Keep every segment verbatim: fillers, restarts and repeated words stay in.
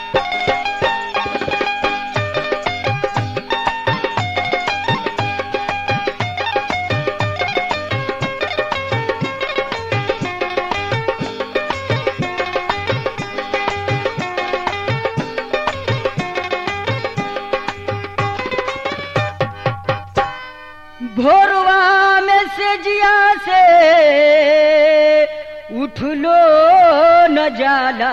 भोरवा में से जिया से उठ लो न जाला,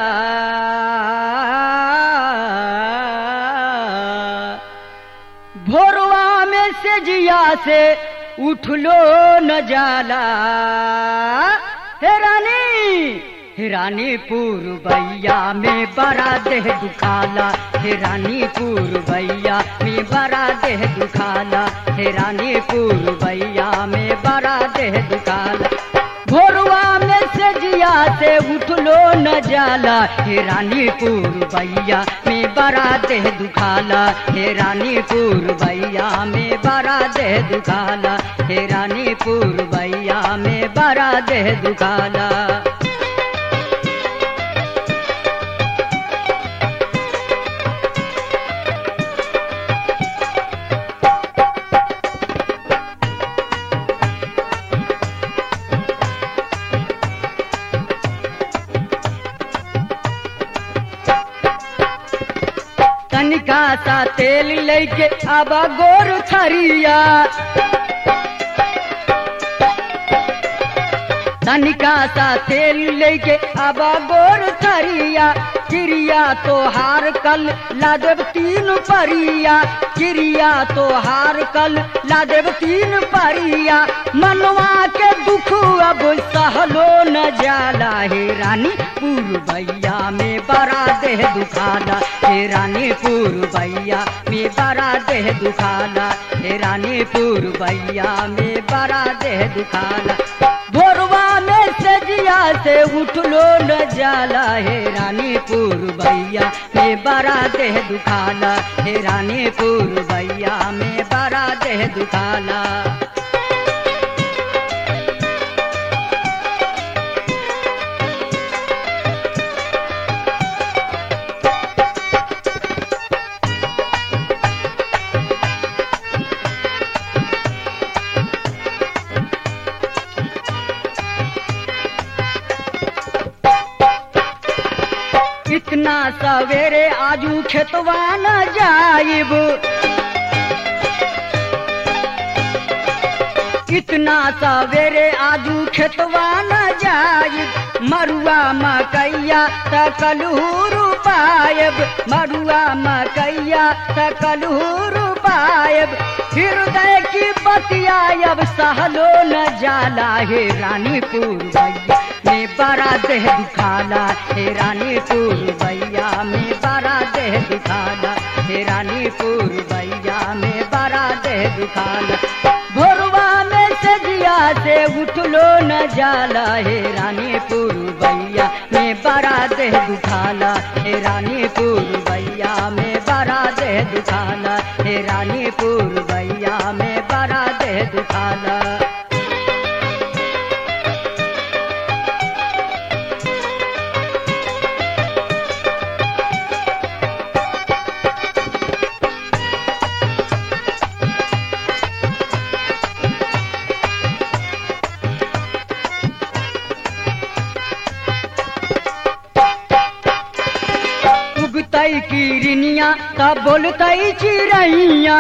भोरवा में से जिया से उठ लो न जाला। हे रानी हे रानी पूर्वैया में बड़ा देह दुखाला, हे रानी पूर्वैया में बड़ा देह दुखाला, हे रानी पूर्वैया में बड़ा देह दुखाला। भोरवा में से जिया से उठ लो न जाला, हे रानी पूर्वैया में बड़ा देह दुखाला, हे रानी पूर्वैया में बड़ा देह दुखाला, हे रानी पूर्वैया में बड़ा देह दुखाला। तनिका सा तेल लेके आबा गोर थरिया, तनिका सा तेल लेके आबा गोर थरिया। चिड़िया तो हार कल लादेव तीन परिया, चिड़िया तो हार कल लादेव तीन परिया। मनवा के दुख अब सहलो न जाला, हे रानी पूर्वैया में बड़ा देह दुखाला, हे रानी पूर्वैया में बड़ा देह दुखाला, हे रानी पूर्वैया में बड़ा देह दुखाला। भोरवा में से जिया से उठ लो न जाला, हे रानी पूर्वैया में बड़ा देह दुखाला, हे रानी पूर्वैया में बड़ा देह दुखाला। इतना सवेरे आजू खेतवा न जाइब, इतना सवेरे आजू खेतवा न जाइब। मरुआ मकैया तकलूरू पायब, मरुआ मकैया तकलूरू पायब। हृदय की बतियायब सहलो न जाला, हे रानी पूर्वैया में बड़ा देह दुखाला, हे रानी पूर्वैया में बड़ा देह दुखाला, हे रानी पूर्वैया में बड़ा देह दुखाला। भोरवा में से जिया से उठ लो न जाला, हे रानी पूर्वैया में बड़ा देह दुखाला, हे रानी पूर्वैया में बड़ा देह दुखाला, हे रानी पूर्वैया में बड़ा देह दुखाला। उगतई किरनिया तब बोलतई चिड़ैया,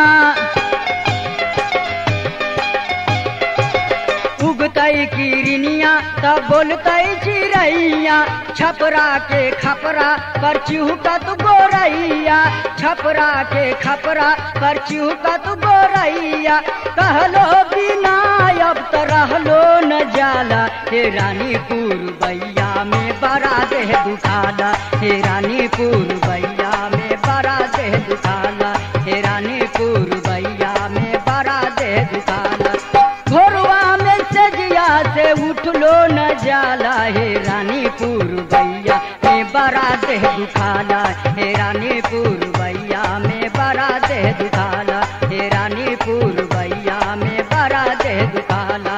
उगतई किरनिया तब बोलतई चिड़ैया। छपरा के खपरा पर चिहुकत गोरैया, छपरा के खपरा पर चिहुकत गोरैया। कहलो बिना अब तो रहलो न जाला, हे रानी पूर्वैया में बड़ा देह दुखाला, हे रानी पूर्वैया में बड़ा देह दुखाला, हे रानी पूर्वैया में बड़ा देह दुखाला। भोरवा में से जिया से उठ लो न जाला, हे रानी पूर्वैया में बड़ा देह दुखाला, हे रानी पूर्वैया में बड़ा देह दुखाला, हे रानी पूर्वैया में बड़ा देह दुखाला।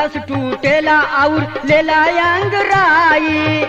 नस टूटेला और लेला अंगराई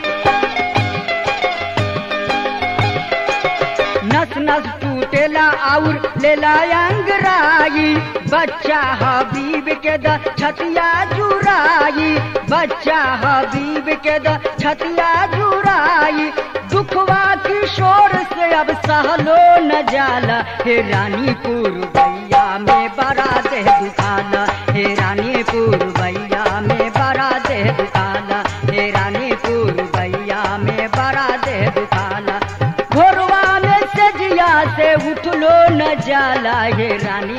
नस नस टूटेला और लेला अंगराई बच्चा हबीब के द छतिया जुराई बच्चा हबीब के द छतिया जुराई दुखवा की शोर से अब सहलो न जाला हे रानीपुर भैया में बड़ा देह दुखाला हे रानीपुर भैया में बड़ा देह दुखाला हे रानीपुर भैया में बड़ा देह दुखाला घोरवा में सजिया से उठलो न जाला हे रानी